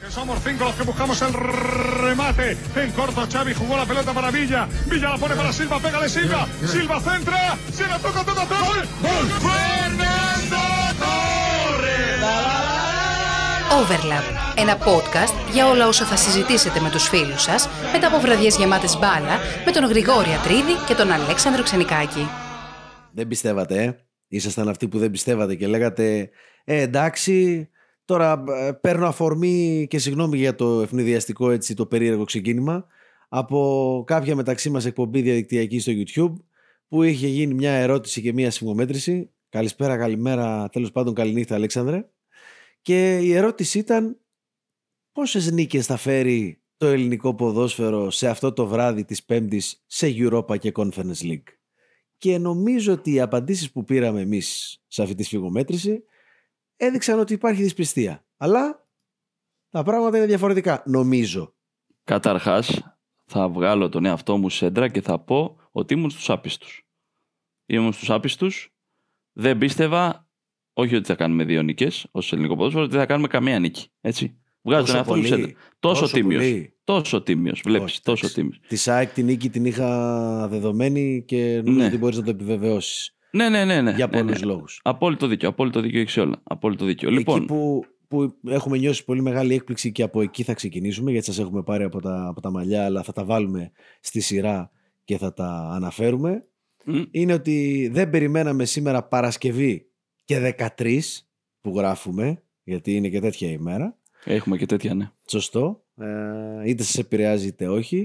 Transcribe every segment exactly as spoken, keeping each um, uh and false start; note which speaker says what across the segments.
Speaker 1: Somos cinco los que buscamos el remate. En corto, Xavi jugó la pelota para Villa. Villa la pone para Silva, pégale Silva. Silva centra. Se la toca, toca, toca. ¡Gol! ¡Gol! ¡Fernando Torres!
Speaker 2: Overlap. Ένα podcast για όλα όσα θα συζητήσετε με τους φίλους σας μετά από βραδιές γεμάτες μπάλα με τον Γρηγόρη Ατρίδη και τον Αλέξανδρο Ξενικάκη.
Speaker 3: Δεν πιστεύατε, ε? Ήσασταν αυτοί που δεν πιστεύατε και λέγατε Ε, εντάξει, τώρα ε, παίρνω αφορμή και συγγνώμη για το ευνηδιαστικό, έτσι, το περίεργο ξεκίνημα, από κάποια μεταξύ μας εκπομπή διαδικτυακή στο YouTube που είχε γίνει μια ερώτηση και μια σφιγμομέτρηση. Καλησπέρα, καλημέρα, τέλος πάντων καληνύχτα Αλέξανδρε. Και η ερώτηση ήταν πόσες νίκες θα φέρει το ελληνικό ποδόσφαιρο σε αυτό το βράδυ της Πέμπτης σε Europa και Conference League. Και νομίζω ότι οι απαντήσεις που πήραμε εμείς σε αυτή τη σφιγμομέτρηση έδειξαν ότι υπάρχει δυσπιστία. Αλλά τα πράγματα είναι διαφορετικά, νομίζω.
Speaker 4: Καταρχάς, θα βγάλω τον εαυτό μου σέντρα και θα πω ότι ήμουν στους άπιστους. Ήμουν στους άπιστους, δεν πίστευα, όχι ότι θα κάνουμε δύο νίκες ως ελληνικό ποδόσφαιρο, ότι θα κάνουμε καμία νίκη. Έτσι. Βγάζω τον εαυτό μου σέντρα. Τόσο, τόσο τίμιος. Πολύ. Τόσο τίμιος. Βλέπεις, όχι, τόσο τίμιος.
Speaker 3: Τη ΣΑΕΚ την νίκη την είχα δεδομένη και νομίζω ναι. ότι μπορείς να το επιβεβαιώσεις.
Speaker 4: Ναι, ναι, ναι, ναι.
Speaker 3: Για
Speaker 4: ναι,
Speaker 3: πολλούς
Speaker 4: ναι.
Speaker 3: λόγους.
Speaker 4: Απόλυτο δίκιο. Απόλυτο δίκιο έχεις όλα. Απόλυτο δίκιο.
Speaker 3: Εκεί
Speaker 4: λοιπόν,
Speaker 3: που, που έχουμε νιώσει πολύ μεγάλη έκπληξη και από εκεί θα ξεκινήσουμε, γιατί σας έχουμε πάρει από τα, από τα μαλλιά, αλλά θα τα βάλουμε στη σειρά και θα τα αναφέρουμε. Mm. Είναι ότι δεν περιμέναμε σήμερα Παρασκευή και δεκατρείς που γράφουμε, γιατί είναι και τέτοια ημέρα.
Speaker 4: Έχουμε και τέτοια, ναι.
Speaker 3: Σωστό. Ε, είτε σας επηρεάζει είτε όχι.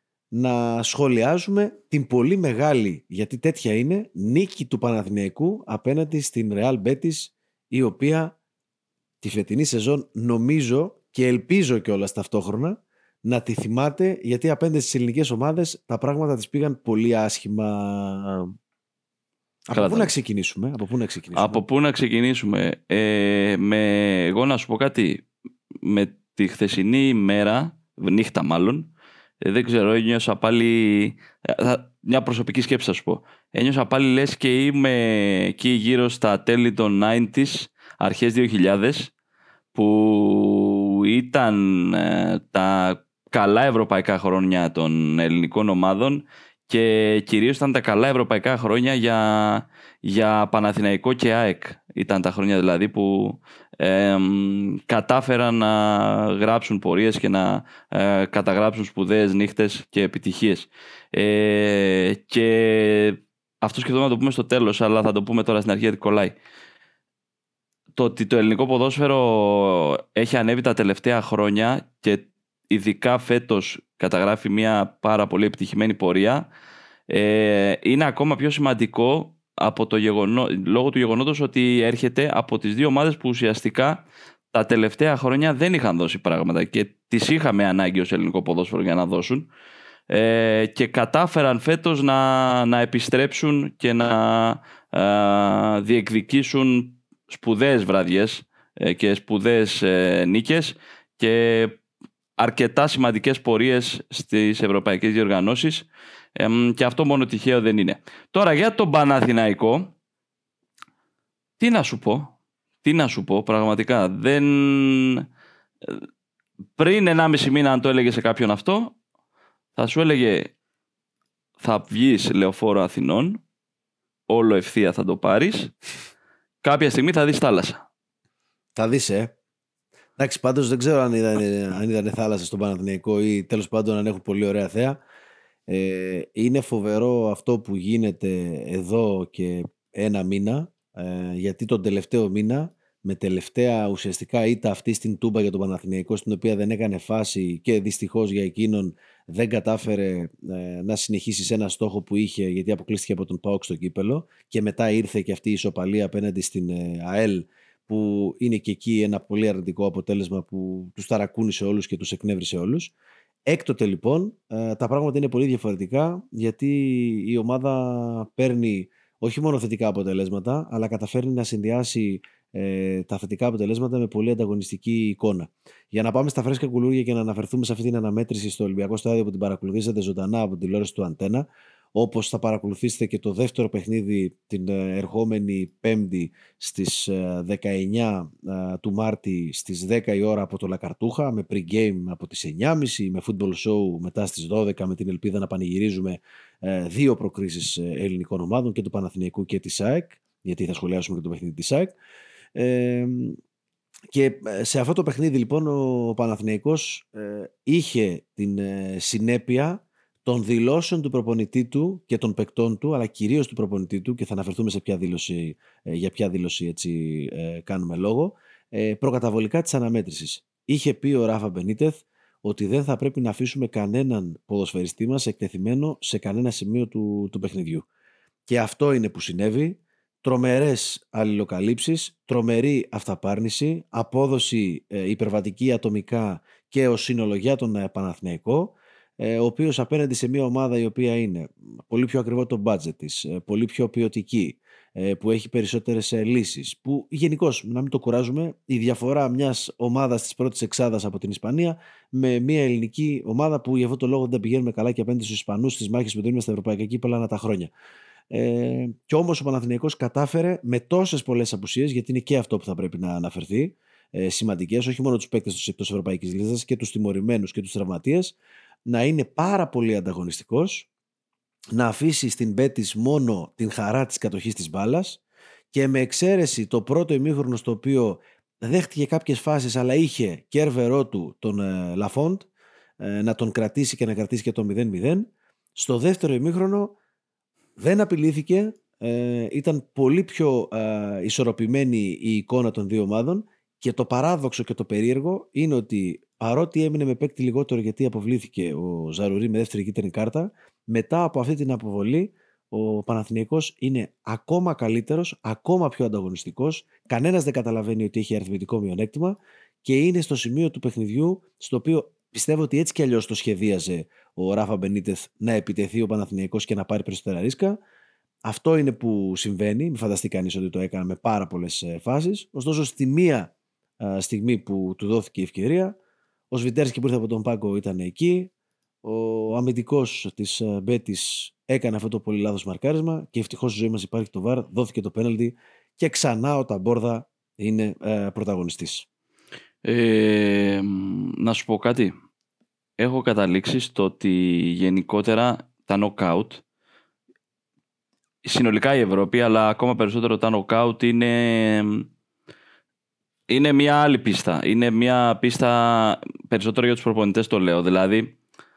Speaker 3: Να σχολιάζουμε την πολύ μεγάλη, γιατί τέτοια είναι, νίκη του Παναθηναϊκού απέναντι στην Real Betis, η οποία τη φετινή σεζόν νομίζω και ελπίζω κιόλας ταυτόχρονα να τη θυμάται, γιατί απέναντι στις ελληνικές ομάδες τα πράγματα της πήγαν πολύ άσχημα. Από πού να ξεκινήσουμε, από πού να ξεκινήσουμε.
Speaker 4: Από πού να ξεκινήσουμε. Ε, με, εγώ να σου πω κάτι. Με τη χθεσινή ημέρα, νύχτα μάλλον, ε, δεν ξέρω, ένιωσα πάλι. Μια προσωπική σκέψη θα σου πω. Ένιωσα πάλι λες και είμαι εκεί γύρω στα τέλη των ενενήντα, αρχές δύο χιλιάδες, που ήταν ε, τα καλά ευρωπαϊκά χρόνια των ελληνικών ομάδων. Και κυρίως ήταν τα καλά ευρωπαϊκά χρόνια για, για Παναθηναϊκό και ΑΕΚ. Ήταν τα χρόνια δηλαδή που ε, κατάφεραν να γράψουν πορείες και να ε, καταγράψουν σπουδαίες νύχτες και επιτυχίες. Ε, και αυτό σκεφτόμαστε να το πούμε στο τέλος, αλλά θα το πούμε τώρα στην αρχή γιατί κολλάει. Το ότι το ελληνικό ποδόσφαιρο έχει ανέβει τα τελευταία χρόνια και ειδικά φέτος καταγράφει μια πάρα πολύ επιτυχημένη πορεία, ε, είναι ακόμα πιο σημαντικό από το γεγονό, λόγω του γεγονότος ότι έρχεται από τις δύο ομάδες που ουσιαστικά τα τελευταία χρόνια δεν είχαν δώσει πράγματα και τις είχαμε ανάγκη ως ελληνικό ποδόσφαιρο για να δώσουν, ε, και κατάφεραν φέτος να, να επιστρέψουν και να ε, διεκδικήσουν σπουδαίες βραδιές ε, και σπουδαίες ε, νίκες και αρκετά σημαντικές πορείες στις ευρωπαϊκές διοργανώσεις, ε, και αυτό μόνο τυχαίο δεν είναι. Τώρα για τον Παναθηναϊκό, τι να σου πω, τι να σου πω πραγματικά, δεν... πριν ενάμιση μήνα αν το έλεγε σε κάποιον αυτό, θα σου έλεγε θα βγεις Λεωφόρο Αθηνών, όλο ευθεία θα το πάρεις, κάποια στιγμή θα δεις θάλασσα.
Speaker 3: Θα δεις, ε. Εντάξει, πάντως δεν ξέρω αν ήταν, αν ήταν θάλασσα στον Παναθηναϊκό ή τέλος πάντων αν έχουν πολύ ωραία θέα. Ε, είναι φοβερό αυτό που γίνεται εδώ και ένα μήνα, ε, γιατί τον τελευταίο μήνα, με τελευταία ουσιαστικά ήττα αυτή στην Τούμπα για τον Παναθηναϊκό, στην οποία δεν έκανε φάση και δυστυχώς για εκείνον δεν κατάφερε ε, να συνεχίσει σε ένα στόχο που είχε, γιατί αποκλείστηκε από τον ΠΑΟΚ στο κύπελο, και μετά ήρθε και αυτή η ισοπαλία απέναντι στην ε, ΑΕΛ, που είναι και εκεί ένα πολύ αρνητικό αποτέλεσμα που τους ταρακούνησε όλους και τους εκνεύρισε όλους. Έκτοτε λοιπόν τα πράγματα είναι πολύ διαφορετικά, γιατί η ομάδα παίρνει όχι μόνο θετικά αποτελέσματα, αλλά καταφέρνει να συνδυάσει ε, τα θετικά αποτελέσματα με πολύ ανταγωνιστική εικόνα. Για να πάμε στα φρέσκα κουλούρια και να αναφερθούμε σε αυτή την αναμέτρηση στο Ολυμπιακό Στάδιο που την παρακολουθήσατε ζωντανά από την τηλεόραση του Αντένα, όπως θα παρακολουθήσετε και το δεύτερο παιχνίδι την ερχόμενη Πέμπτη στις δεκαεννιά του Μάρτη στις δέκα η ώρα από το Λακαρτούχα, με pre-game από τις εννιά και μισή, με football show μετά στις δώδεκα, με την ελπίδα να πανηγυρίζουμε δύο προκρίσεις ελληνικών ομάδων, και του Παναθηναϊκού και της ΑΕΚ, γιατί θα σχολιάσουμε και το παιχνίδι της ΑΕΚ. Ε, και σε αυτό το παιχνίδι λοιπόν ο Παναθηναϊκός ε, είχε την ε, συνέπεια των δηλώσεων του προπονητή του και των παικτών του, αλλά κυρίως του προπονητή του, και θα αναφερθούμε σε ποια δήλωση, ε, για ποια δήλωση έτσι ε, κάνουμε λόγο, ε, προκαταβολικά της αναμέτρησης. Είχε πει ο Ράφα Μπενίτεθ ότι δεν θα πρέπει να αφήσουμε κανέναν ποδοσφαιριστή μας εκτεθειμένο σε κανένα σημείο του, του παιχνιδιού. Και αυτό είναι που συνέβη. Τρομερές αλληλοκαλύψεις, τρομερή αυταπάρνηση, απόδοση ε, υπερβατική ατομικά και ως σύνολο για τον ε, Παναθηναϊκό, ε, ο οποίος απέναντι σε μια ομάδα η οποία είναι πολύ πιο ακριβό το budget της, ε, πολύ πιο ποιοτική, ε, που έχει περισσότερες ε, λύσεις, που γενικώς, να μην το κουράζουμε, η διαφορά μιας ομάδας της πρώτης εξάδας από την Ισπανία με μια ελληνική ομάδα που για αυτό το λόγο δεν τα πηγαίνουμε καλά και απέναντι στους Ισπανούς στις μάχες που δίνουμε στα ευρωπαϊκά κύπελλα ανά τα χρόνια. Ε, και όμως ο Παναθηναϊκός κατάφερε με τόσες πολλές απουσίες, γιατί είναι και αυτό που θα πρέπει να αναφερθεί, ε, σημαντικές, όχι μόνο τους παίκτες τους εκτός ευρωπαϊκής λίστας, και τους τιμωρημένους και τους τραυματίες, να είναι πάρα πολύ ανταγωνιστικός, να αφήσει στην Μπέτις μόνο την χαρά της κατοχής της μπάλας, και με εξαίρεση το πρώτο ημίχρονο στο οποίο δέχτηκε κάποιες φάσεις αλλά είχε κέρβερό του τον ε, Λαφόντ ε, να τον κρατήσει και να κρατήσει και το μηδέν μηδέν. Στο δεύτερο ημίχρονο δεν απειλήθηκε, ε, ήταν πολύ πιο ε, ισορροπημένη η εικόνα των δύο ομάδων, και το παράδοξο και το περίεργο είναι ότι παρότι έμεινε με παίκτη λιγότερο γιατί αποβλήθηκε ο Ζαρουρί με δεύτερη κίτρινη κάρτα, μετά από αυτή την αποβολή ο Παναθηναϊκός είναι ακόμα καλύτερος, ακόμα πιο ανταγωνιστικός, κανένας δεν καταλαβαίνει ότι έχει αριθμητικό μειονέκτημα και είναι στο σημείο του παιχνιδιού στο οποίο πιστεύω ότι έτσι κι αλλιώς το σχεδίαζε ο Ράφα Μπενίτεθ, να επιτεθεί ο Παναθηναϊκός και να πάρει περισσότερα ρίσκα. Αυτό είναι που συμβαίνει, μην φανταστεί κανείς ότι το έκανε με πάρα πολλές φάσεις. Ωστόσο στη μία α, στιγμή που του δόθηκε η ευκαιρία, ο Σβιτέρσκι που ήρθε από τον πάγκο ήταν εκεί, ο αμυντικός της Μπέτης έκανε αυτό το πολύ λάθος μαρκάρισμα και ευτυχώς στη ζωή μας υπάρχει το βαρ, δόθηκε το πέναλτι και ξανά ο Ταμπόρδα είναι ε, πρωταγωνιστής.
Speaker 4: Ε, να σου πω κάτι. Έχω καταλήξει στο ότι γενικότερα τα knockout, συνολικά η Ευρώπη, αλλά ακόμα περισσότερο τα knockout είναι, είναι μια άλλη πίστα. Είναι μια πίστα περισσότερο για τους προπονητές, το λέω. Δηλαδή,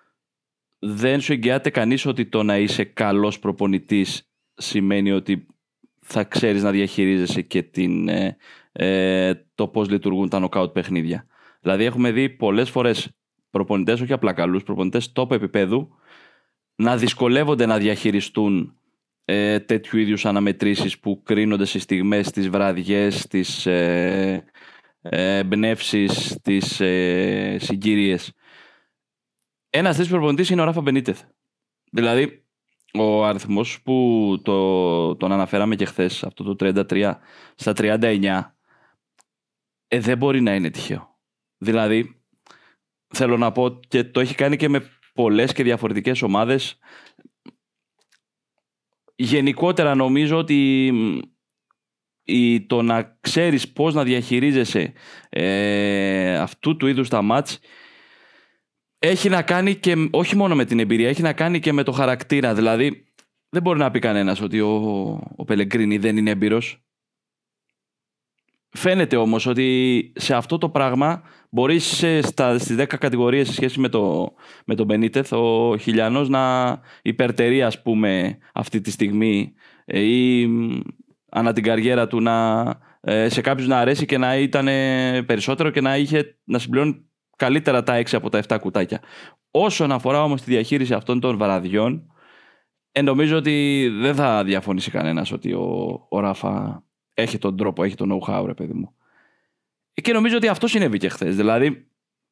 Speaker 4: δεν σου εγγυάται κανείς ότι το να είσαι καλός προπονητής σημαίνει ότι θα ξέρεις να διαχειρίζεσαι και την, ε, ε, το πώς λειτουργούν τα knockout παιχνίδια. Δηλαδή, έχουμε δει πολλές φορές προπονητές, όχι απλά καλούς, προπονητές top επίπεδου, να δυσκολεύονται να διαχειριστούν ε, τέτοιου είδους αναμετρήσεις που κρίνονται στις στιγμές, στις βραδιές, στις ε, ε, εμπνεύσεις, στις ε, συγκύριες. Ένας τέτοιος προπονητής είναι ο Ράφα Μπενίτεθ. Δηλαδή, ο αριθμός που το, τον αναφέραμε και χθες, αυτό το τριάντα τρία στα τριάντα εννιά, ε, δεν μπορεί να είναι τυχαίο. Δηλαδή, θέλω να πω, και το έχει κάνει και με πολλές και διαφορετικές ομάδες. Γενικότερα νομίζω ότι η, το να ξέρεις πώς να διαχειρίζεσαι ε, αυτού του είδους τα μάτς έχει να κάνει και όχι μόνο με την εμπειρία, έχει να κάνει και με το χαρακτήρα. Δηλαδή, δεν μπορεί να πει κανένας ότι ο, ο Πελεγκρίνι δεν είναι έμπειρος. Φαίνεται όμως ότι σε αυτό το πράγμα μπορείς σε, στα, στις δέκα κατηγορίες σε σχέση με, το, με τον Μπενίτεθ ο Χιλιανός να υπερτερεί, ας πούμε, αυτή τη στιγμή ή ανά την καριέρα του να, σε κάποιους να αρέσει και να ήταν περισσότερο και να, είχε, να συμπληρώνει καλύτερα τα έξι από τα επτά κουτάκια. Όσον αφορά όμως τη διαχείριση αυτών των βραδιών, ε, νομίζω ότι δεν θα διαφωνήσει κανένας ότι ο, ο Ράφα έχει τον τρόπο, έχει τον know-how, ρε παιδί μου. Και νομίζω ότι αυτό συνέβη και χθες. Δηλαδή,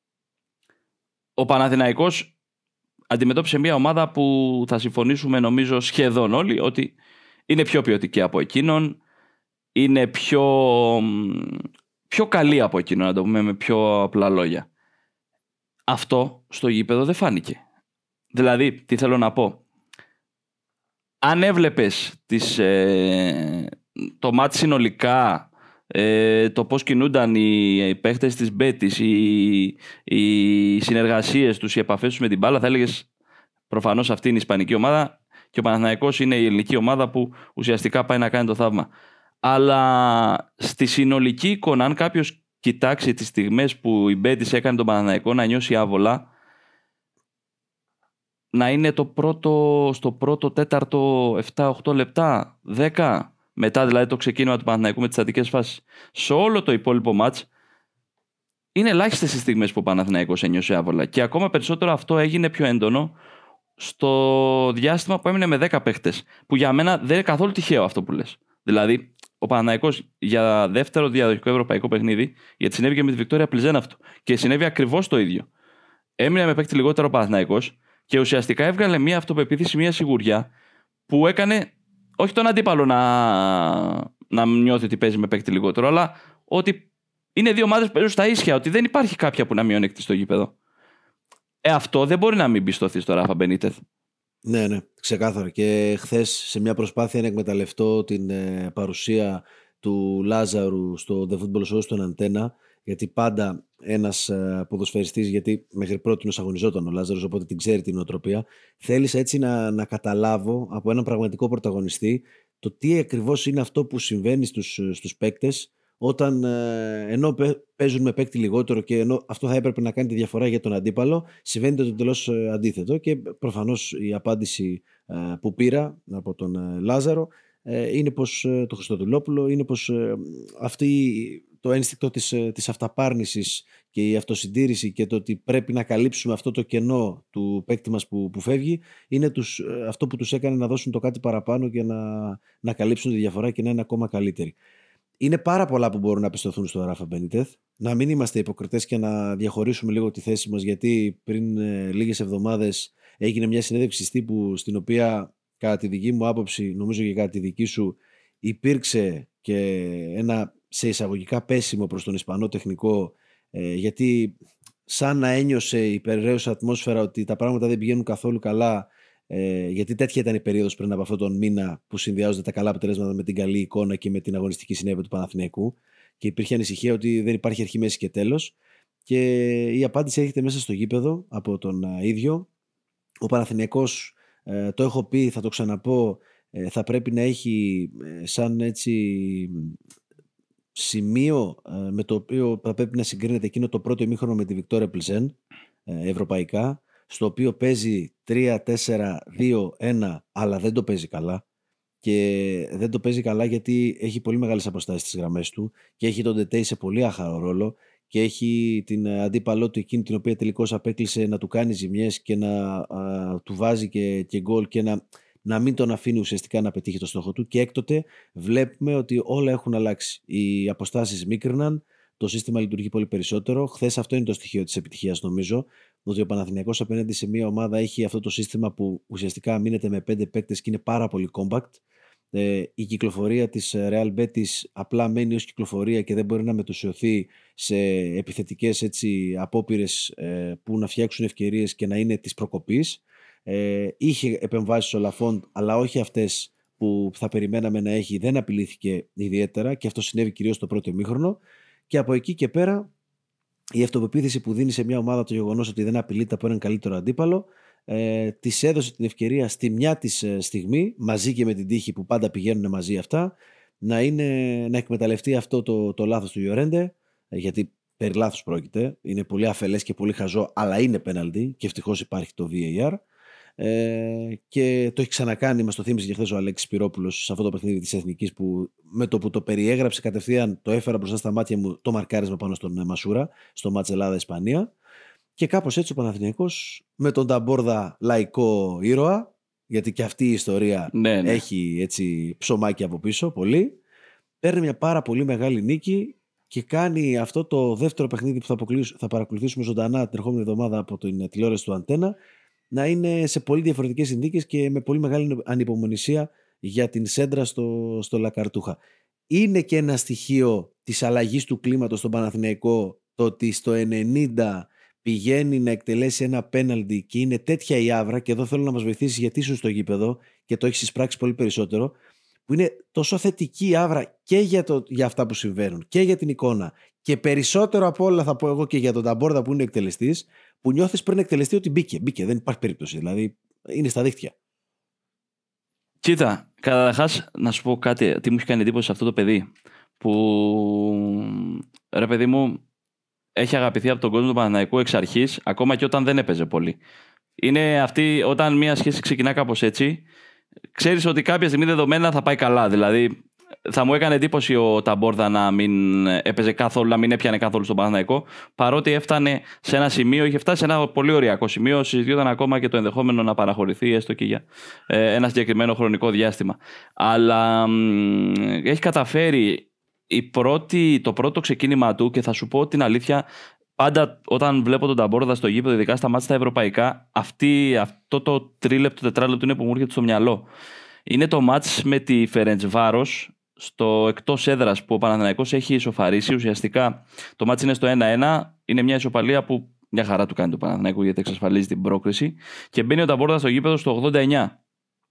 Speaker 4: ο Παναθηναϊκός αντιμετώπισε μια ομάδα που θα συμφωνήσουμε νομίζω σχεδόν όλοι ότι είναι πιο ποιοτική από εκείνον, είναι πιο, πιο καλή από εκείνον, να το πούμε με πιο απλά λόγια. Αυτό στο γήπεδο δεν φάνηκε. Δηλαδή, τι θέλω να πω. αν έβλεπες τις, ε, το μάτι συνολικά, ε, το πώς κινούνταν οι, οι παίχτες της Μπέτης, οι, οι συνεργασίες τους, οι επαφές τους με την μπάλα, θα έλεγες προφανώς αυτή είναι η ισπανική ομάδα και ο Παναθηναϊκός είναι η ελληνική ομάδα που ουσιαστικά πάει να κάνει το θαύμα. Αλλά στη συνολική εικόνα, αν κάποιος κοιτάξει τις στιγμές που η Μπέτης έκανε τον Παναθηναϊκό να νιώσει άβολα, να είναι το πρώτο, στο πρώτο τέταρτο επτά οχτώ λεπτά, δέκα, μετά δηλαδή το ξεκίνημα του Παναθηναϊκού με τις στατικές φάσεις. Σε όλο το υπόλοιπο μάτς είναι ελάχιστες οι στιγμές που ο Παναθηναϊκός ένιωσε άβολα. Και ακόμα περισσότερο αυτό έγινε πιο έντονο στο διάστημα που έμεινε με δέκα παίχτες. Που για μένα δεν είναι καθόλου τυχαίο αυτό που λες. Δηλαδή, ο Παναθηναϊκός για δεύτερο διαδοχικό ευρωπαϊκό παιχνίδι, γιατί συνέβη και με τη Βικτόρια Πλιζέν αυτό. Και συνέβη ακριβώς το ίδιο. Έμεινε με παίκτη λιγότερο ο Παναθηναϊκός και ουσιαστικά έβγαλε μια αυτοπεποίθηση, μια σιγουριά που έκανε όχι τον αντίπαλο να, να νιώθει ότι παίζει με παίκτη λιγότερο, αλλά ότι είναι δύο ομάδες που παίζουν στα ίσια, ότι δεν υπάρχει κάποια που να μειονεκτεί στο γήπεδο. Ε, αυτό δεν μπορεί να μην πιστωθεί στο Ράφα Μπενίτεθ.
Speaker 3: Ναι, ναι, ξεκάθαρα. Και χθες σε μια προσπάθεια να εκμεταλλευτώ την ε, παρουσία του Λάζαρου στο The Football Show στον Αντένα, γιατί πάντα ένας ε, ποδοσφαιριστής, γιατί μέχρι πρώτη αγωνιζόταν ο Λάζαρος, οπότε την ξέρει την νοοτροπία, θέλησα έτσι να, να καταλάβω από έναν πραγματικό πρωταγωνιστή το τι ακριβώς είναι αυτό που συμβαίνει στους, στους παίκτες όταν ε, ενώ παίζουν με παίκτη λιγότερο και ενώ αυτό θα έπρεπε να κάνει τη διαφορά για τον αντίπαλο, συμβαίνει το τελώς ε, αντίθετο. Και προφανώς η απάντηση ε, που πήρα από τον ε, Λάζαρο ε, είναι πως ε, το Χριστοδουλόπουλο είναι πως ε, αυτή, το ένστικτο της, ε, της αυταπάρνησης και η αυτοσυντήρηση και το ότι πρέπει να καλύψουμε αυτό το κενό του παίκτη μας που, που φεύγει είναι τους, ε, αυτό που τους έκανε να δώσουν το κάτι παραπάνω και να, να καλύψουν τη διαφορά και να είναι ακόμα καλύτεροι. Είναι πάρα πολλά που μπορούν να πιστωθούν στο Ράφα Μπενίτεθ. Να μην είμαστε υποκριτές και να διαχωρίσουμε λίγο τη θέση μας, γιατί πριν ε, λίγες εβδομάδες έγινε μια συνέντευξη τύπου στην οποία, κατά τη δική μου άποψη, νομίζω και κατά τη δική σου, υπήρξε και ένα σε εισαγωγικά πέσιμο προς τον Ισπανό τεχνικό, ε, γιατί σαν να ένιωσε η περιραίωσα ατμόσφαιρα ότι τα πράγματα δεν πηγαίνουν καθόλου καλά. Ε, γιατί τέτοια ήταν η περίοδος πριν από αυτόν τον μήνα που συνδυάζονται τα καλά αποτελέσματα με την καλή εικόνα και με την αγωνιστική συνέπεια του Παναθηναϊκού, και υπήρχε ανησυχία ότι δεν υπάρχει αρχή, μέση και τέλος. Και η απάντηση έρχεται μέσα στο γήπεδο από τον α, ίδιο. Ο Παναθηναϊκός, ε, το έχω πει, θα το ξαναπώ, ε, θα πρέπει να έχει ε, σαν έτσι σημείο ε, με το οποίο θα πρέπει να συγκρίνεται εκείνο το πρώτο ημίχρονο με τη Βικτόρια Πλιζέν ε, ευρωπαϊκά, στο οποίο παίζει τρία τέσσερα δύο ένα, αλλά δεν το παίζει καλά. Και δεν το παίζει καλά γιατί έχει πολύ μεγάλες αποστάσεις στις γραμμές του και έχει τον Ντετέι σε πολύ άχαρο ρόλο και έχει την αντίπαλό του εκείνη την οποία τελικώς απέκλεισε να του κάνει ζημιές και να α, του βάζει και, και γκολ και να, να μην τον αφήνει ουσιαστικά να πετύχει το στόχο του. Και έκτοτε βλέπουμε ότι όλα έχουν αλλάξει. Οι αποστάσεις μίκρυναν, το σύστημα λειτουργεί πολύ περισσότερο. Χθες αυτό είναι το στοιχείο της επιτυχίας, νομίζω. Ότι ο Παναθηναϊκός απέναντι σε μια ομάδα έχει αυτό το σύστημα που ουσιαστικά μείνεται με πέντε παίκτες και είναι πάρα πολύ compact. Ε, η κυκλοφορία της Real Betis απλά μένει ως κυκλοφορία και δεν μπορεί να μετουσιωθεί σε επιθετικές έτσι, απόπειρες ε, που να φτιάξουν ευκαιρίες και να είναι της προκοπής. Ε, είχε επεμβάσεις ο Λαφόντ, αλλά όχι αυτές που θα περιμέναμε να έχει. Δεν απειλήθηκε ιδιαίτερα και αυτό συνέβη κυρίως στο πρώτο ημίχρονο. Και από εκεί και πέρα, η αυτοπεποίθηση που δίνει σε μια ομάδα το γεγονός ότι δεν απειλείται από έναν καλύτερο αντίπαλο, ε, της έδωσε την ευκαιρία στη μια της στιγμή, μαζί και με την τύχη που πάντα πηγαίνουν μαζί αυτά, να, είναι, να εκμεταλλευτεί αυτό το, το λάθος του Llorente, γιατί περί λάθος πρόκειται, είναι πολύ αφελές και πολύ χαζό, αλλά είναι πέναλτι και ευτυχώς υπάρχει το βι έι αρ. Ε, και το έχει ξανακάνει, μας το θύμισε και χθες ο Αλέξης Σπυρόπουλος σε αυτό το παιχνίδι της Εθνικής, που με το που το περιέγραψε κατευθείαν το έφερα μπροστά στα μάτια μου το μαρκάρισμα πάνω στον Μασούρα στο μάτς Ελλάδα-Ισπανία. Και κάπως έτσι ο Παναθηναϊκός με τον Ταμπόρδα λαϊκό ήρωα, γιατί και αυτή η ιστορία ναι, ναι. έχει έτσι ψωμάκι από πίσω πολύ, παίρνει μια πάρα πολύ μεγάλη νίκη και κάνει αυτό το δεύτερο παιχνίδι που θα, θα παρακολουθήσουμε ζωντανά την ερχόμενη εβδομάδα από την τηλεόραση του Αντένα, να είναι σε πολύ διαφορετικές συνθήκες και με πολύ μεγάλη ανυπομονησία για την σέντρα στο, στο Λακαρτούχα. Είναι και ένα στοιχείο της αλλαγής του κλίματος στον Παναθηναϊκό το ότι στο ενενήντα πηγαίνει να εκτελέσει ένα πέναλτι και είναι τέτοια η άβρα, και εδώ θέλω να μας βοηθήσει γιατί ήσουν στο γήπεδο και το έχεις εισπράξει πολύ περισσότερο, που είναι τόσο θετική η άβρα και για, το, για αυτά που συμβαίνουν και για την εικόνα, και περισσότερο από όλα θα πω εγώ και για τον Ταμπόρδα που είναι εκτελεστής, που νιώθεις πριν εκτελεστεί ότι μπήκε, μπήκε, δεν υπάρχει περίπτωση, δηλαδή είναι στα δίχτυα.
Speaker 4: Κοίτα, καταρχάς να σου πω κάτι, τι μου έχει κάνει εντύπωση σε αυτό το παιδί, που ρε παιδί μου έχει αγαπηθεί από τον κόσμο του Παναθηναϊκού εξ αρχής, ακόμα και όταν δεν έπαιζε πολύ. Είναι αυτή, όταν μια σχέση ξεκινά κάπως έτσι, ξέρεις ότι κάποια στιγμή δεδομένα θα πάει καλά. Δηλαδή, θα μου έκανε εντύπωση ο Ταμπόρδα να μην έπαιζε καθόλου, να μην έπιανε καθόλου στον Παναθηναϊκό, παρότι έφτανε σε ένα σημείο, είχε φτάσει σε ένα πολύ ωριακό σημείο, συζητιόταν ακόμα και το ενδεχόμενο να παραχωρηθεί, έστω και για ε, ένα συγκεκριμένο χρονικό διάστημα. Αλλά μ, έχει καταφέρει η πρώτη, το πρώτο ξεκίνημα του, και θα σου πω την αλήθεια. Πάντα όταν βλέπω τον Ταμπόρδα στο γήπεδο, ειδικά στα μάτια στα ευρωπαϊκά, αυτή, αυτό το τρίλεπτο, τετράλεπτο είναι που μου έρχεται στο μυαλό. Είναι το μάτς με τη Φερεντσβάρος στο εκτός έδρας που ο Παναθηναϊκός έχει ισοφαρίσει. Ουσιαστικά το μάτς είναι στο ένα ένα, είναι μια ισοπαλία που μια χαρά του κάνει το Παναθηναϊκό γιατί εξασφαλίζει την πρόκριση. Και μπαίνει ο Ταμπόρδα στο γήπεδο στο ογδόντα εννιά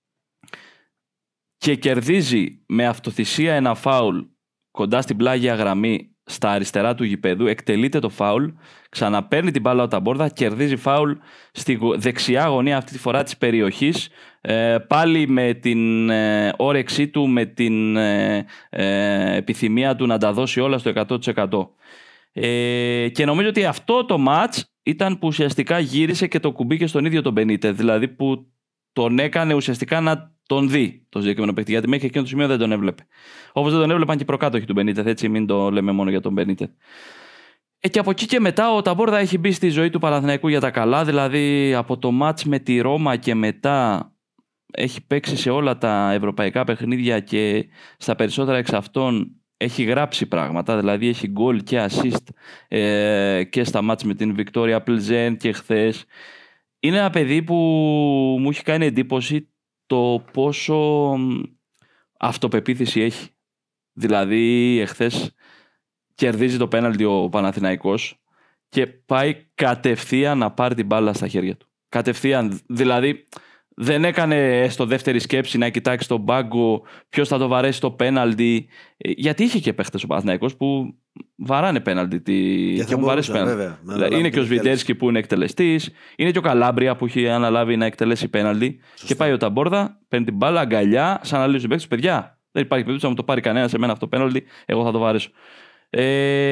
Speaker 4: και κερδίζει με αυτοθυσία ένα φάουλ κοντά στην πλάγια γραμμή στα αριστερά του γηπέδου, εκτελείται το φάουλ, ξαναπαίρνει την μπάλα ο Ταμπόρδα, κερδίζει φάουλ στη δεξιά γωνία αυτή τη φορά της περιοχής, ε, πάλι με την ε, όρεξή του, με την ε, ε, επιθυμία του να τα δώσει όλα στο εκατό τοις εκατό. Ε, και νομίζω ότι αυτό το μάτς ήταν που ουσιαστικά γύρισε και το κουμπί στον ίδιο τον Μπενίτε, δηλαδή που τον έκανε ουσιαστικά να τον δει το συγκεκριμένο παίκτη, γιατί μέχρι εκείνο το σημείο δεν τον έβλεπε. Όπως δεν τον έβλεπαν και οι προκάτοχοι του Μπενίτεθ, έτσι, μην το λέμε μόνο για τον Μπενίτεθ. Ε, και από εκεί και μετά ο Ταμπόρδα έχει μπει στη ζωή του Παναθηναϊκού για τα καλά, δηλαδή από το μάτς με τη Ρώμα και μετά έχει παίξει σε όλα τα ευρωπαϊκά παιχνίδια και στα περισσότερα εξ αυτών έχει γράψει πράγματα, δηλαδή έχει γκολ και assist ε, και στα μάτς με την Βικτόρια Πλζέν και χθες. Είναι ένα παιδί που μου έχει κάνει εντύπωση το πόσο αυτοπεποίθηση έχει. Δηλαδή εχθές κερδίζει το πέναλτι ο Παναθηναϊκός και πάει κατευθείαν να πάρει την μπάλα στα χέρια του. Κατευθείαν, δηλαδή δεν έκανε στο δεύτερη σκέψη να κοιτάξει τον πάγκο ποιος θα το βαρέσει το πέναλτι, γιατί είχε και παίχτες ο Παναθηναϊκός που βαράνε πέναλτι και, και μου βαρέσει πέναλτι. Δηλαδή, είναι και ο Σβιντέρσκι που είναι εκτελεστής, είναι και ο Καλάμπρια που έχει αναλάβει να εκτελέσει πέναλτι. Και πάει ο Ταμπόρδα, παίρνει την μπάλα, αγκαλιά, σαν να λέει στους παίκτες, παιδιά, δεν υπάρχει περίπτωση να μου το πάρει κανένα σε μένα αυτό το πέναλτι, εγώ θα το βαρέσω. Ε,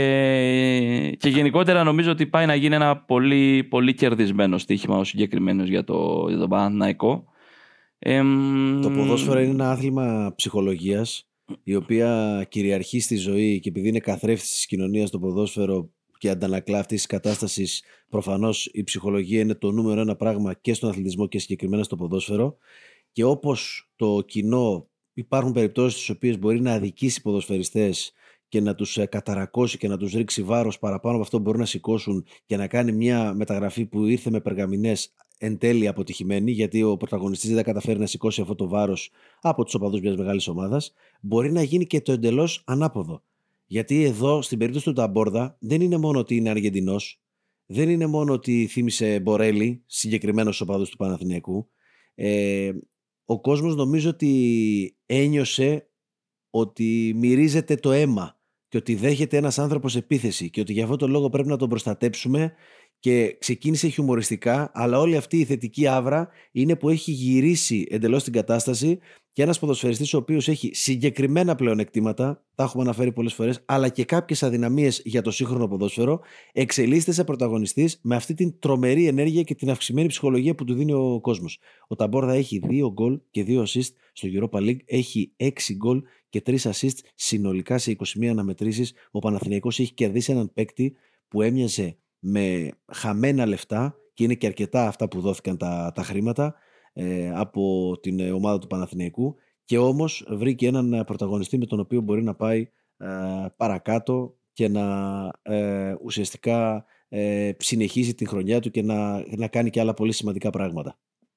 Speaker 4: και γενικότερα νομίζω ότι πάει να γίνει ένα πολύ, πολύ κερδισμένο στοίχημα ο συγκεκριμένος για το, για το Παναθηναϊκό. Ε,
Speaker 3: το ποδόσφαιρο είναι ένα άθλημα ψυχολογίας, η οποία κυριαρχεί στη ζωή, και επειδή είναι καθρέφτης της κοινωνίας το ποδόσφαιρο και αντανακλά αυτής της κατάστασης, προφανώς η ψυχολογία είναι το νούμερο ένα πράγμα και στον αθλητισμό και συγκεκριμένα στο ποδόσφαιρο. Και όπως το κοινό, υπάρχουν περιπτώσεις στις οποίες μπορεί να αδικήσει ποδοσφαιριστές και να τους καταρακώσει και να τους ρίξει βάρος παραπάνω από αυτό που μπορούν να σηκώσουν και να κάνει μια μεταγραφή που ήρθε με περγαμηνές εν τέλει αποτυχημένη, γιατί ο πρωταγωνιστής δεν καταφέρει να σηκώσει αυτό το βάρος από τους οπαδούς μιας μεγάλης ομάδας, μπορεί να γίνει και το εντελώς ανάποδο. Γιατί εδώ, στην περίπτωση του Ταμπόρδα, δεν είναι μόνο ότι είναι Αργεντινός, δεν είναι μόνο ότι θύμισε Μπορέλη, συγκεκριμένος οπαδούς του Παναθηναϊκού. Ε, ο κόσμος νομίζω ότι ένιωσε ότι μυρίζεται το αίμα και ότι δέχεται ένας άνθρωπος επίθεση και ότι για αυτόν τον λόγο πρέπει να τον προστατέψουμε, και ξεκίνησε χιουμοριστικά, αλλά όλη αυτή η θετική άβρα είναι που έχει γυρίσει εντελώς την κατάσταση, και ένας ποδοσφαιριστής ο οποίος έχει συγκεκριμένα πλεονεκτήματα, τα έχουμε αναφέρει πολλές φορές, αλλά και κάποιες αδυναμίες για το σύγχρονο ποδόσφαιρο, εξελίσσεται σε πρωταγωνιστής με αυτή την τρομερή ενέργεια και την αυξημένη ψυχολογία που του δίνει ο κόσμος. Ο Ταμπόρδα έχει δύο γκολ και δύο assist στο Europa League, έχει έξι γκολ και τρία assist συνολικά σε είκοσι μία αναμετρήσεις. Ο Παναθηναϊκός έχει κερδίσει έναν παίκτη που έμοιαζε με χαμένα λεφτά, και είναι και αρκετά αυτά που δόθηκαν τα, τα χρήματα ε, από την ομάδα του Παναθηναϊκού, και όμως βρήκε έναν πρωταγωνιστή με τον οποίο μπορεί να πάει ε, παρακάτω και να ε, ουσιαστικά ε, συνεχίσει την χρονιά του και να, να κάνει και άλλα πολύ σημαντικά πράγματα.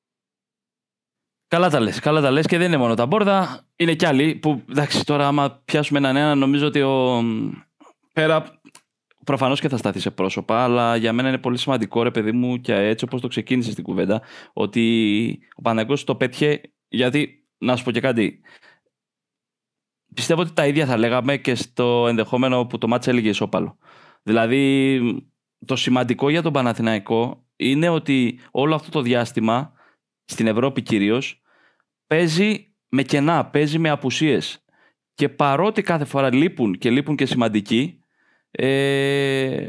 Speaker 4: Καλά τα λες, καλά τα λες, και δεν είναι μόνο τα Μπόρδα, είναι κι άλλοι που, εντάξει, τώρα άμα πιάσουμε έναν ένα, νομίζω ότι ο, πέρα προφανώς και θα σταθεί σε πρόσωπα, αλλά για μένα είναι πολύ σημαντικό, ρε παιδί μου, και έτσι όπως το ξεκίνησε στην κουβέντα, ότι ο Παναθηναϊκός το πέτυχε, γιατί, να σου πω και κάτι, πιστεύω ότι τα ίδια θα λέγαμε και στο ενδεχόμενο που το μάτς έλεγε ισόπαλο. Δηλαδή, το σημαντικό για τον Παναθηναϊκό είναι ότι όλο αυτό το διάστημα, στην Ευρώπη κυρίως, παίζει με κενά, παίζει με απουσίες. Και παρότι κάθε φορά λείπουν και λείπουν και σημαντικοί, ε,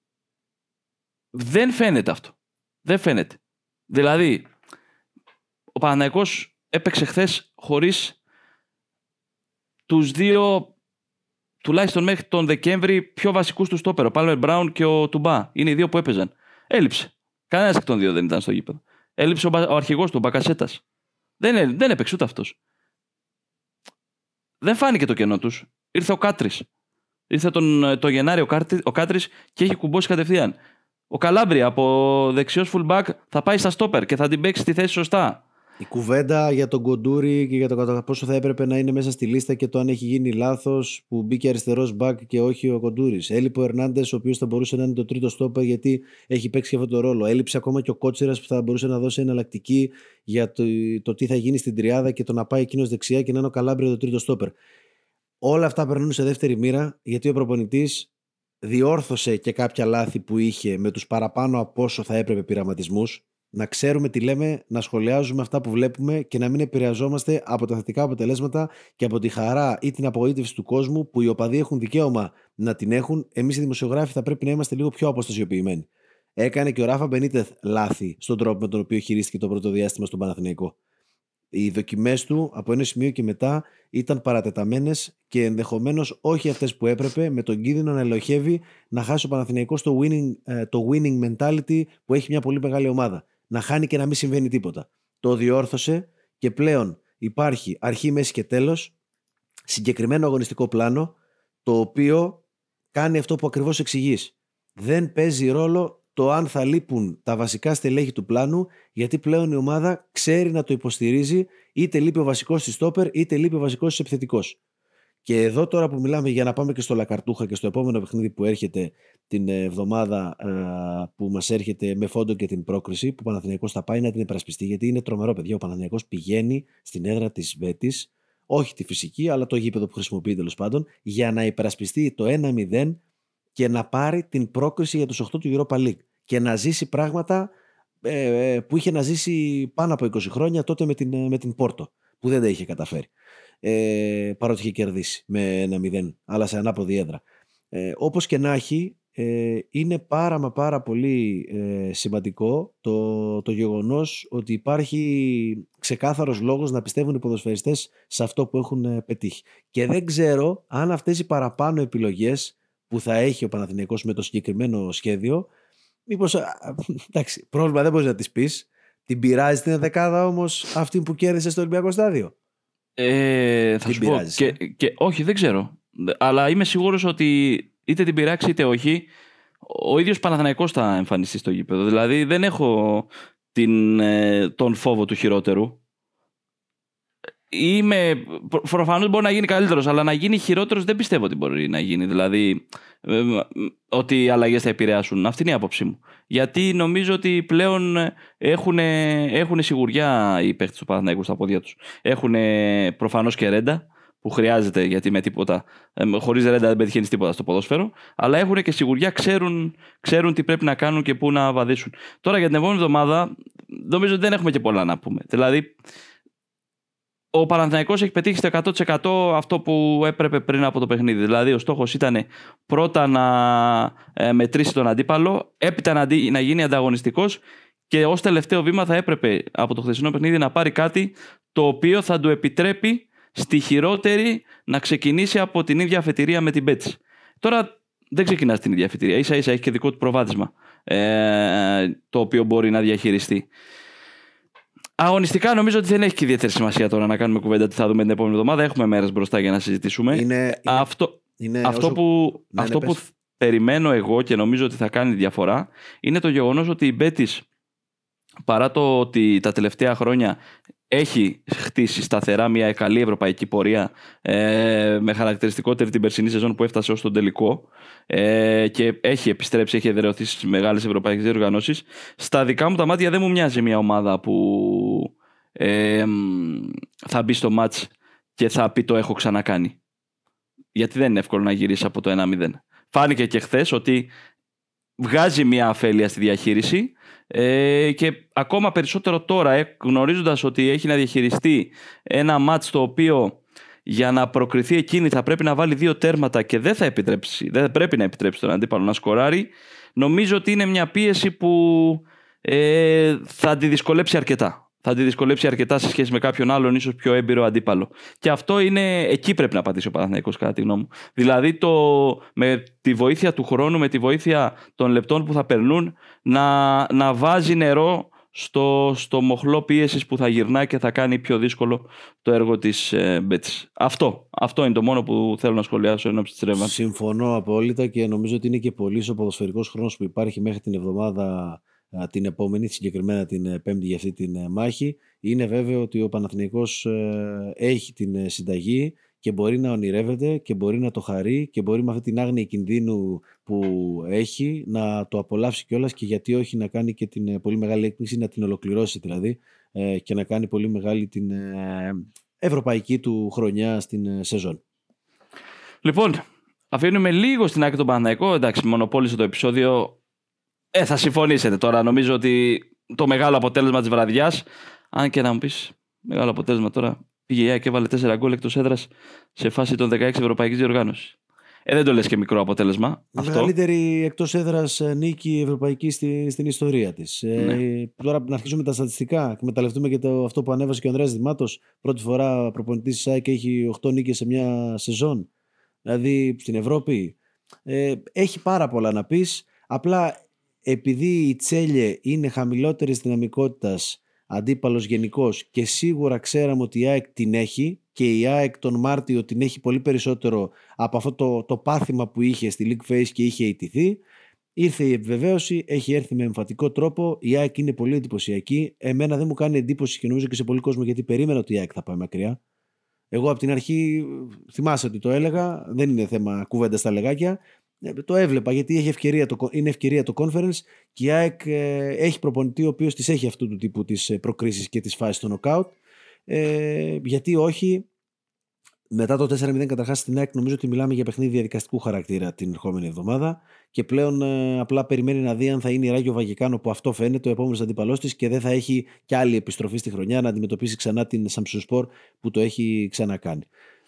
Speaker 4: δεν φαίνεται αυτό. Δεν φαίνεται. Δηλαδή, ο Παναθηναϊκός έπαιξε χθες χωρίς τους δύο, τουλάχιστον μέχρι τον Δεκέμβρη, πιο βασικούς του στόπερ, ο Πάλμερ Μπράουν και ο Τουμπά. Είναι οι δύο που έπαιζαν. Έλειψε. Κανένας εκ των δύο δεν ήταν στο γήπεδο. Έλειψε ο, ο αρχηγός του, ο Μπακασέτας. Δεν, δεν έπαιξε ούτε αυτός. Δεν φάνηκε το κενό τους. Ήρθε ο Κάτρης. Ήρθε τον, το Γενάρη ο, Κάρτη, ο Κάτρης και έχει κουμπώσει κατευθείαν. Ο Καλάμπρια από δεξιός fullback θα πάει στα στόπερ και θα την παίξει στη θέση σωστά.
Speaker 3: Η κουβέντα για τον Κοντούρη και για το κατά πόσο θα έπρεπε να είναι μέσα στη λίστα και το αν έχει γίνει λάθος που μπήκε αριστερός μπακ και όχι ο Κοντούρης. Έλειπε ο Ερνάντες, ο οποίος θα μπορούσε να είναι το τρίτο στόπερ γιατί έχει παίξει και αυτό το ρόλο. Έλειψε ακόμα και ο Κότσιρας που θα μπορούσε να δώσει εναλλακτική για το, το τι θα γίνει στην τριάδα και το να πάει εκείνος δεξιά και να είναι ο Καλάμπρια το τρίτο στόπερ. Όλα αυτά περνούν σε δεύτερη μοίρα γιατί ο προπονητής διόρθωσε και κάποια λάθη που είχε με τους παραπάνω από όσο θα έπρεπε πειραματισμούς. Να ξέρουμε τι λέμε, να σχολιάζουμε αυτά που βλέπουμε και να μην επηρεαζόμαστε από τα θετικά αποτελέσματα και από τη χαρά ή την απογοήτευση του κόσμου που οι οπαδοί έχουν δικαίωμα να την έχουν. Εμείς οι δημοσιογράφοι θα πρέπει να είμαστε λίγο πιο αποστασιοποιημένοι. Έκανε και ο Ράφα Μπενίτεθ λάθη στον τρόπο με τον οποίο χειρίστηκε το πρώτο διάστημα στον Παναθηναϊκό. Οι δοκιμές του από ένα σημείο και μετά ήταν παρατεταμένες και ενδεχομένως όχι αυτές που έπρεπε, με τον κίνδυνο να ελοχεύει να χάσει ο Παναθηναϊκός το winning, το winning mentality που έχει μια πολύ μεγάλη ομάδα. Να χάνει και να μην συμβαίνει τίποτα. Το διόρθωσε και πλέον υπάρχει αρχή, μέση και τέλος, συγκεκριμένο αγωνιστικό πλάνο, το οποίο κάνει αυτό που ακριβώς εξηγείς. Δεν παίζει ρόλο το αν θα λείπουν τα βασικά στελέχη του πλάνου, γιατί πλέον η ομάδα ξέρει να το υποστηρίζει, είτε λείπει ο βασικός της στόπερ, είτε λείπει ο βασικός της επιθετικός. Και εδώ τώρα που μιλάμε για να πάμε και στο Λακαρτούχα και στο επόμενο παιχνίδι που έρχεται την εβδομάδα που μας έρχεται με φόντο και την πρόκριση, που ο Παναθηναϊκός θα πάει να την υπερασπιστεί, γιατί είναι τρομερό, παιδιά. Ο Παναθηναϊκός πηγαίνει στην έδρα της Βέτης, όχι τη φυσική, αλλά το γήπεδο που χρησιμοποιεί τέλος πάντων, για να υπερασπιστεί το ένα μηδέν και να πάρει την πρόκριση για τους οκτώ του Europa League και να ζήσει πράγματα ε, που είχε να ζήσει πάνω από είκοσι χρόνια τότε με την, με την Πόρτο, που δεν τα είχε καταφέρει. Ε, παρότι είχε κερδίσει με ένα μηδέν, αλλά σε ανάποδη έδρα. Ε, όπως και να έχει, ε, είναι πάρα μα πάρα πολύ ε, σημαντικό το, το γεγονός ότι υπάρχει ξεκάθαρος λόγος να πιστεύουν οι ποδοσφαιριστές σε αυτό που έχουν ε, πετύχει. Και δεν ξέρω αν αυτές οι παραπάνω επιλογές που θα έχει ο Παναθηναϊκός με το συγκεκριμένο σχέδιο, μήπως, εντάξει, πρόβλημα δεν μπορείς να τις πεις, την πειράζει την δεκάδα όμως αυτή που κέρδισε στο Ολυμπιακό Στάδιο.
Speaker 4: Ε, θα
Speaker 3: την
Speaker 4: σου πω και, και, όχι, δεν ξέρω, αλλά είμαι σίγουρος ότι είτε την πειράξει είτε όχι, ο ίδιος Παναθηναϊκός θα εμφανιστεί στο γήπεδο. Δηλαδή δεν έχω την, τον φόβο του χειρότερου. Είμαι, προφανώς μπορεί να γίνει καλύτερος, αλλά να γίνει χειρότερος δεν πιστεύω ότι μπορεί να γίνει. Δηλαδή ότι οι αλλαγές θα επηρεάσουν. Αυτή είναι η άποψή μου. Γιατί νομίζω ότι πλέον έχουν, έχουν σιγουριά οι παίχτες του Παναθηναϊκού στα πόδια τους. Έχουν προφανώς και ρέντα που χρειάζεται, γιατί με τίποτα, χωρίς ρέντα δεν πετυχαίνεις τίποτα στο ποδόσφαιρο, αλλά έχουν και σιγουριά, ξέρουν, ξέρουν τι πρέπει να κάνουν και πού να βαδίσουν. Τώρα για την επόμενη εβδομάδα νομίζω ότι δεν έχουμε και πολλά να πούμε. Δηλαδή ο Παναθηναϊκός έχει πετύχει στο εκατό τοις εκατό αυτό που έπρεπε πριν από το παιχνίδι. Δηλαδή ο στόχος ήταν πρώτα να μετρήσει τον αντίπαλο, έπειτα να, να γίνει ανταγωνιστικός και ως τελευταίο βήμα θα έπρεπε από το χθεσινό παιχνίδι να πάρει κάτι το οποίο θα του επιτρέπει στη χειρότερη να ξεκινήσει από την ίδια αφετηρία με την Πέτση. Τώρα δεν ξεκινά στην ίδια αφετηρία, ίσα ίσα έχει και δικό του προβάδισμα ε, το οποίο μπορεί να διαχειριστεί. Αγωνιστικά νομίζω ότι δεν έχει και ιδιαίτερη σημασία τώρα να κάνουμε κουβέντα τι θα δούμε την επόμενη εβδομάδα. Έχουμε μέρες μπροστά για να συζητήσουμε.
Speaker 3: Είναι,
Speaker 4: αυτό
Speaker 3: είναι
Speaker 4: αυτό
Speaker 3: όσο...
Speaker 4: που,
Speaker 3: ναι,
Speaker 4: αυτό
Speaker 3: ναι,
Speaker 4: που περιμένω εγώ και νομίζω ότι θα κάνει διαφορά είναι το γεγονός ότι η Μπέτης παρά το ότι τα τελευταία χρόνια έχει χτίσει σταθερά μια καλή ευρωπαϊκή πορεία, ε, με χαρακτηριστικότερη την περσινή σεζόν που έφτασε ως τον τελικό, ε, και έχει επιστρέψει, έχει εδραιωθεί στις μεγάλες ευρωπαϊκές διοργανώσεις, στα δικά μου τα μάτια δεν μου μοιάζει μια ομάδα που ε, θα μπει στο μάτς και θα πει το έχω ξανακάνει. Γιατί δεν είναι εύκολο να γυρίσει από το ένα μηδέν. Φάνηκε και χθες ότι βγάζει μια αφέλεια στη διαχείριση, ε, και ακόμα περισσότερο τώρα, ε, γνωρίζοντας ότι έχει να διαχειριστεί ένα μάτς το οποίο για να προκριθεί εκείνη θα πρέπει να βάλει δύο τέρματα και δεν θα επιτρέψει, δεν πρέπει να επιτρέψει τον αντίπαλο να σκοράρει. Νομίζω ότι είναι μια πίεση που ε, θα τη δυσκολέψει αρκετά. Θα τη δυσκολέψει αρκετά σε σχέση με κάποιον άλλον, ίσως πιο έμπειρο αντίπαλο. Και αυτό είναι, εκεί πρέπει να πατήσει ο Παναθηναϊκός, κατά τη γνώμη μου. Δηλαδή, το, με τη βοήθεια του χρόνου, με τη βοήθεια των λεπτών που θα περνούν, να, να βάζει νερό στο, στο μοχλό πίεσης που θα γυρνά και θα κάνει πιο δύσκολο το έργο της ε, Μπέτης. Αυτό, αυτό είναι το μόνο που θέλω να σχολιάσω ενώπιση της Ρέβανς.
Speaker 3: Συμφωνώ απόλυτα και νομίζω ότι είναι και πολύ ο ποδοσφαιρικός χρόνος που υπάρχει μέχρι την εβδομάδα την επόμενη, συγκεκριμένα την Πέμπτη για αυτή την μάχη. Είναι βέβαιο ότι ο Παναθηναϊκός έχει την συνταγή και μπορεί να ονειρεύεται και μπορεί να το χαρεί και μπορεί με αυτή την άγνοια κινδύνου που έχει να το απολαύσει κιόλας, και γιατί όχι να κάνει και την πολύ μεγάλη έκπληξη, να την ολοκληρώσει δηλαδή, και να κάνει πολύ μεγάλη την ευρωπαϊκή του χρονιά στην σεζόν.
Speaker 4: Λοιπόν, αφήνουμε λίγο στην άκρη τον Παναθηναϊκό. Εντάξει, μονοπόλησε το επεισόδιο. Ε, θα συμφωνήσετε τώρα. Νομίζω ότι το μεγάλο αποτέλεσμα της βραδιάς, αν και να μου πεις, μεγάλο αποτέλεσμα τώρα, πήγε η ΑΕΚ και έβαλε τέσσερα γκολ εκτός έδρας σε φάση των δεκαέξι ευρωπαϊκής διοργάνωσης. Ε, δεν το λες και μικρό αποτέλεσμα.
Speaker 3: Η μεγαλύτερη εκτός έδρας νίκη ευρωπαϊκή στη, στην ιστορία της. Ναι. Ε, τώρα να αρχίσουμε τα στατιστικά, εκμεταλλευτούμε και το, αυτό που ανέβασε και ο Ανδρέας Δημάτος. Πρώτη φορά προπονητής της ΑΕΚ έχει οκτώ νίκες σε μια σεζόν. Δηλαδή στην Ευρώπη. Ε, έχει πάρα πολλά να πεις. Απλά επειδή η Τσέλιε είναι χαμηλότερης δυναμικότητας αντίπαλος γενικός και σίγουρα ξέραμε ότι η ΑΕΚ την έχει, και η ΑΕΚ τον Μάρτιο την έχει πολύ περισσότερο από αυτό το, το πάθημα που είχε στη League Phase και είχε ιτηθεί, ήρθε η επιβεβαίωση, έχει έρθει με εμφατικό τρόπο. Η ΑΕΚ είναι πολύ εντυπωσιακή. Εμένα δεν μου κάνει εντύπωση και νομίζω και σε πολλοί κόσμο, γιατί περίμενα ότι η ΑΕΚ θα πάει μακριά. Εγώ από την αρχή θυμάσαι ότι το έλεγα, δεν είναι θέμα κουβέντα στα λεγάκια. Το έβλεπα γιατί έχει ευκαιρία το, είναι ευκαιρία το conference, και η ΑΕΚ ε, έχει προπονητή ο οποίος τις έχει αυτού του τύπου τις προκρίσεις και τις φάσεις στο knockout. Ε, γιατί όχι, μετά το τέσσερα μηδέν καταρχάς στην ΑΕΚ νομίζω ότι μιλάμε για παιχνίδι διαδικαστικού χαρακτήρα την ερχόμενη εβδομάδα, και πλέον ε, απλά περιμένει να δει αν θα είναι η Ράγιο Βαγεκάνο, που αυτό φαίνεται ο επόμενος αντίπαλός της, και δεν θα έχει κι άλλη επιστροφή στη χρονιά να αντιμετωπίσει ξανά την Σαμψουσπορ που το έχει ξανακάνει.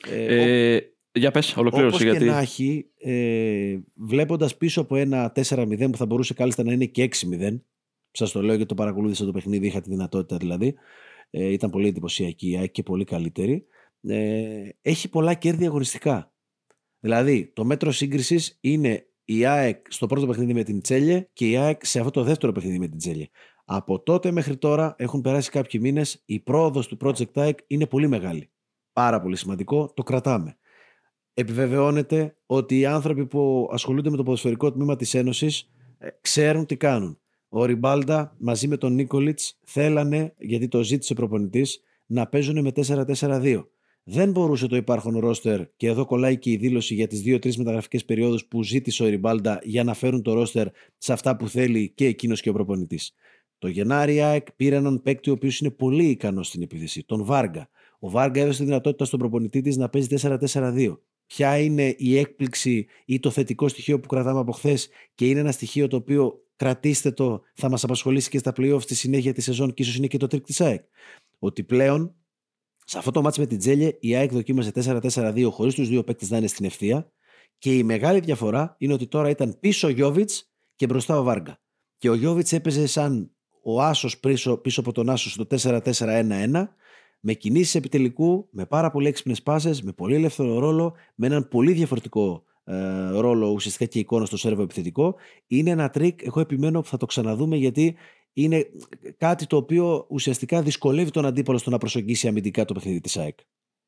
Speaker 3: Ε,
Speaker 4: ε, Για πες, ολοκλήρωση.
Speaker 3: Όπως
Speaker 4: γιατί...
Speaker 3: και να έχει, ε, βλέποντας πίσω από ένα τέσσερα μηδέν που θα μπορούσε κάλλιστα να είναι και έξι μηδέν, σας το λέω γιατί το παρακολούθησα το παιχνίδι, είχα τη δυνατότητα δηλαδή, ε, ήταν πολύ εντυπωσιακή και πολύ καλύτερη, ε, έχει πολλά κέρδη αγωνιστικά. Δηλαδή το μέτρο σύγκρισης είναι η ΑΕΚ στο πρώτο παιχνίδι με την Τσέλιε και η ΑΕΚ σε αυτό το δεύτερο παιχνίδι με την Τσέλιε. Από τότε μέχρι τώρα έχουν περάσει κάποιοι μήνες, η πρόοδος του Project ΑΕΚ είναι πολύ μεγάλη. Πάρα πολύ σημαντικό, το κρατάμε. Επιβεβαιώνεται ότι οι άνθρωποι που ασχολούνται με το ποδοσφαιρικό τμήμα της Ένωσης ξέρουν τι κάνουν. Ο Ριμπάλντα μαζί με τον Νίκολιτς θέλανε, γιατί το ζήτησε προπονητής, να παίζουν με τέσσερα τέσσερα δύο. Δεν μπορούσε το υπάρχον ρόστερ, και εδώ κολλάει και η δήλωση για τις δύο τρεις μεταγραφικές περιόδους που ζήτησε ο Ριμπάλντα για να φέρουν το ρόστερ σε αυτά που θέλει και εκείνος και ο προπονητής. Το Γενάρη η ΑΕΚ πήρε έναν παίκτη ο οποίος είναι πολύ ικανός στην επίθεση, τον Βάργα. Ο Βάργα έδωσε τη δυνατότητα στον προπονητή της να παίζει τέσσερα τέσσερα δύο. Ποια είναι η έκπληξη ή το θετικό στοιχείο που κρατάμε από χθες, και είναι ένα στοιχείο το οποίο, κρατήστε το, θα μας απασχολήσει και στα play-off στη συνέχεια της σεζόν και ίσως είναι και το τρίκ της ΑΕΚ. Ότι πλέον σε αυτό το μάτς με την Τζέλιε η ΑΕΚ δοκίμασε τέσσερα τέσσερα δύο χωρίς τους δύο παίκτες να είναι στην ευθεία, και η μεγάλη διαφορά είναι ότι τώρα ήταν πίσω ο Γιόβιτς και μπροστά ο Βάργα. Και ο Γιόβιτς έπαιζε σαν ο άσος πίσω, πίσω από τον άσο στο τέσσερα τέσσερα ένα ένα, με κινήσεις επιτελικού, με πάρα πολύ έξυπνες πάσες, με πολύ ελεύθερο ρόλο, με έναν πολύ διαφορετικό ε, ρόλο ουσιαστικά και εικόνα στο σέρβο επιθετικό. Είναι ένα τρίκ, εγώ επιμένω, που θα το ξαναδούμε, γιατί είναι κάτι το οποίο ουσιαστικά δυσκολεύει τον αντίπαλο στο να προσεγγίσει αμυντικά το παιχνίδι της ΑΕΚ.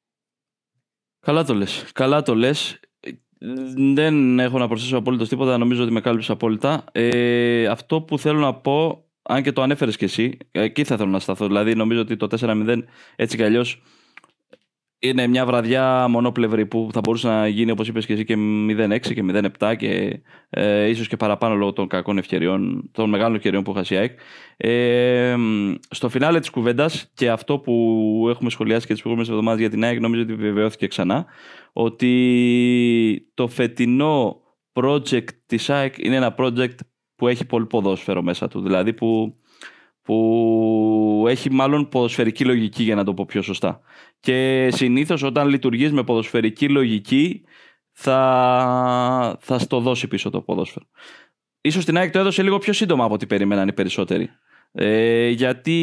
Speaker 4: Καλά το λες. Καλά το λες. Δεν έχω να προσθέσω απόλυτος τίποτα. Νομίζω ότι με κάλυψε απόλυτα. Ε, αυτό που θέλω να πω αν και το ανέφερες και εσύ, εκεί θα θέλω να σταθώ. Δηλαδή, νομίζω ότι το τέσσερα μηδέν έτσι κι αλλιώς είναι μια βραδιά μονόπλευρη που θα μπορούσε να γίνει, όπως είπες και εσύ, και μηδέν έξι και μηδέν επτά και ε, ίσως και παραπάνω λόγω των κακών ευκαιριών, των μεγάλων ευκαιριών που είχα η ΑΕΚ. Ε, στο φινάλε της κουβέντας, και αυτό που έχουμε σχολιάσει και τις προηγούμενες εβδομάδες για την ΑΕΚ, νομίζω ότι βεβαιώθηκε ξανά, ότι το φετινό project της ΑΕΚ είναι ένα project που έχει πολύ ποδόσφαιρο μέσα του. Δηλαδή που, που έχει μάλλον ποδοσφαιρική λογική, για να το πω πιο σωστά. Και συνήθως όταν λειτουργείς με ποδοσφαιρική λογική θα, θα στο δώσει πίσω το ποδόσφαιρο. Ίσως την ΑΕΚ το έδωσε λίγο πιο σύντομα από ό,τι περίμεναν οι περισσότεροι. Ε, γιατί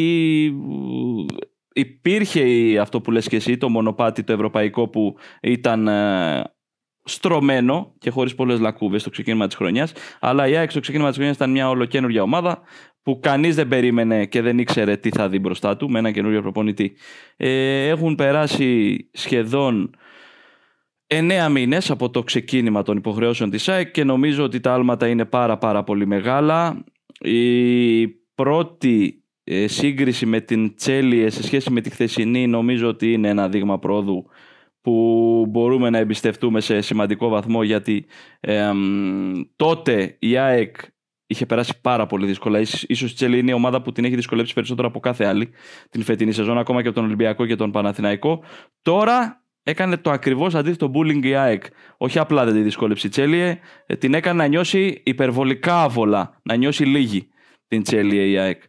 Speaker 4: υπήρχε αυτό που λες και εσύ, το μονοπάτι το ευρωπαϊκό που ήταν ε, στρωμένο και χωρίς πολλές λακκούβες στο ξεκίνημα της χρονιάς. Αλλά η ΑΕΚ στο ξεκίνημα της χρονιάς ήταν μια ολοκαίνουργια ομάδα που κανείς δεν περίμενε και δεν ήξερε τι θα δει μπροστά του με έναν καινούριο προπονητή. Ε, έχουν περάσει σχεδόν εννέα μήνες από το ξεκίνημα των υποχρεώσεων της ΑΕΚ και νομίζω ότι τα άλματα είναι πάρα πάρα πολύ μεγάλα. Η πρώτη ε, σύγκριση με την Τσέλιε σε σχέση με τη χθεσινή νομίζω ότι είναι ένα δείγμα πρόοδου που μπορούμε να εμπιστευτούμε σε σημαντικό βαθμό, γιατί ε, τότε η ΑΕΚ είχε περάσει πάρα πολύ δύσκολα. Ίσως η Τσέλιε είναι η ομάδα που την έχει δυσκολέψει περισσότερο από κάθε άλλη την φετινή σεζόν, ακόμα και από τον Ολυμπιακό και τον Παναθηναϊκό. Τώρα έκανε το ακριβώς αντίθετο bullying η ΑΕΚ. Όχι απλά δεν τη δυσκόλεψε η Τσέλιε, την έκανε να νιώσει υπερβολικά άβολα, να νιώσει λίγη την Τσέλιε η ΑΕΚ.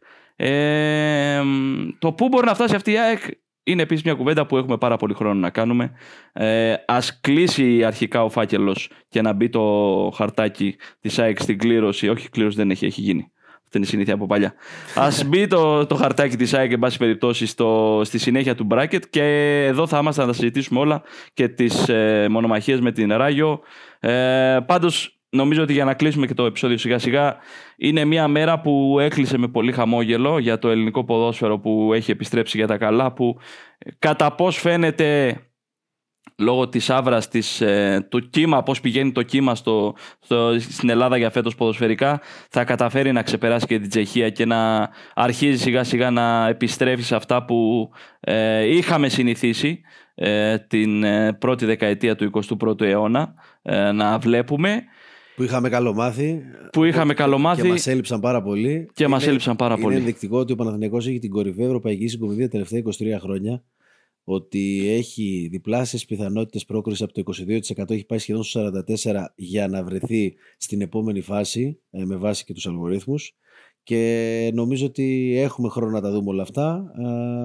Speaker 4: Ε, το πού μπορεί να φτάσει αυτή η ΑΕΚ είναι επίσης μια κουβέντα που έχουμε πάρα πολύ χρόνο να κάνουμε. Ε, ας κλείσει αρχικά ο φάκελος και να μπει το χαρτάκι της ΑΕΚ στην κλήρωση. Όχι, κλήρωση δεν έχει, έχει γίνει. Αυτή είναι η συνήθεια από παλιά. Ας μπει το, το χαρτάκι της ΑΕΚ, εν πάση περιπτώσει, στο, στη συνέχεια του bracket, και εδώ θα είμαστε να τα συζητήσουμε όλα και τις ε, μονομαχίες με την Ράγιο. Ε, πάντως, νομίζω ότι για να κλείσουμε και το επεισόδιο σιγά σιγά, είναι μια μέρα που έκλεισε με πολύ χαμόγελο για το ελληνικό ποδόσφαιρο που έχει επιστρέψει για τα καλά, που κατά πώς φαίνεται λόγω της άβρας της, ε, το κύμα, πώς πηγαίνει το κύμα στο, στο, στην Ελλάδα για φέτος ποδοσφαιρικά, θα καταφέρει να ξεπεράσει και την Τσεχία και να αρχίζει σιγά σιγά να επιστρέφει σε αυτά που ε, είχαμε συνηθίσει ε, την ε, πρώτη δεκαετία του εικοστού πρώτου αιώνα ε, να βλέπουμε. Που
Speaker 3: είχαμε καλομάθει.
Speaker 4: Που είχαμε καλομάθει.
Speaker 3: Και μας έλειψαν πάρα πολύ.
Speaker 4: Και μας έλειψαν πάρα
Speaker 3: είναι
Speaker 4: πολύ.
Speaker 3: Είναι ενδεικτικό ότι ο Παναθηναϊκός έχει την κορυφαία ευρωπαϊκή συγκομιδία τα τελευταία είκοσι τρία χρόνια. Ότι έχει διπλάσιες πιθανότητες πρόκρισης από το είκοσι δύο τοις εκατό, έχει πάει σχεδόν στο σαράντα τέσσερα τοις εκατό για να βρεθεί στην επόμενη φάση, με βάση και τους αλγορίθμους. Και νομίζω ότι έχουμε χρόνο να τα δούμε όλα αυτά.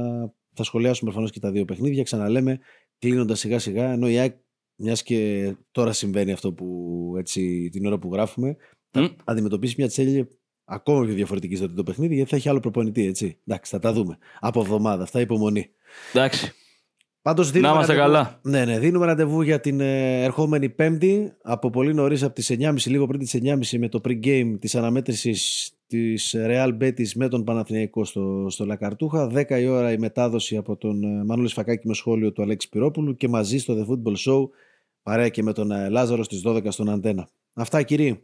Speaker 3: Θα σχολιάσουμε προφανώς και τα δύο παιχνίδια. Ξαναλέμε, κλείνοντας σιγά σιγά, ενώ η ΑΕΚ, μιας και τώρα συμβαίνει αυτό που έτσι την ώρα που γράφουμε, mm. θα αντιμετωπίσει μια Τσέλιε ακόμα πιο διαφορετική στο το παιχνίδι, γιατί θα έχει άλλο προπονητή, έτσι. Εντάξει, θα τα δούμε. Από εβδομάδα, αυτά υπομονή.
Speaker 4: Εντάξει.
Speaker 3: Πάντως δίνουμε,
Speaker 4: να είμαστε
Speaker 3: ραντεβού,
Speaker 4: καλά.
Speaker 3: Ναι, ναι, δίνουμε ραντεβού για την ε, ερχόμενη Πέμπτη, από πολύ νωρίς, από τις εννιά και τριάντα, λίγο πριν τις εννιά και τριάντα, με το pre-game της αναμέτρησης της Real Betis με τον Παναθηναϊκό στο, στο Λακαρτούχα. δέκα η ώρα η μετάδοση από τον ε, Μανώλη Σφακάκη με σχόλιο του Αλέξη Πυρόπουλου, και μαζί στο The Football Show, παρέα και με τον ε, Λάζαρο στις δώδεκα στον Αντένα. Αυτά, κύριοι.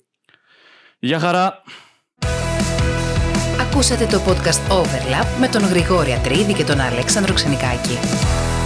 Speaker 4: Γεια χαρά.
Speaker 2: Ακούσατε το podcast Overlap με τον Γρηγόρη Ατρίδη και τον Αλέξανδρο Ξενικάκη.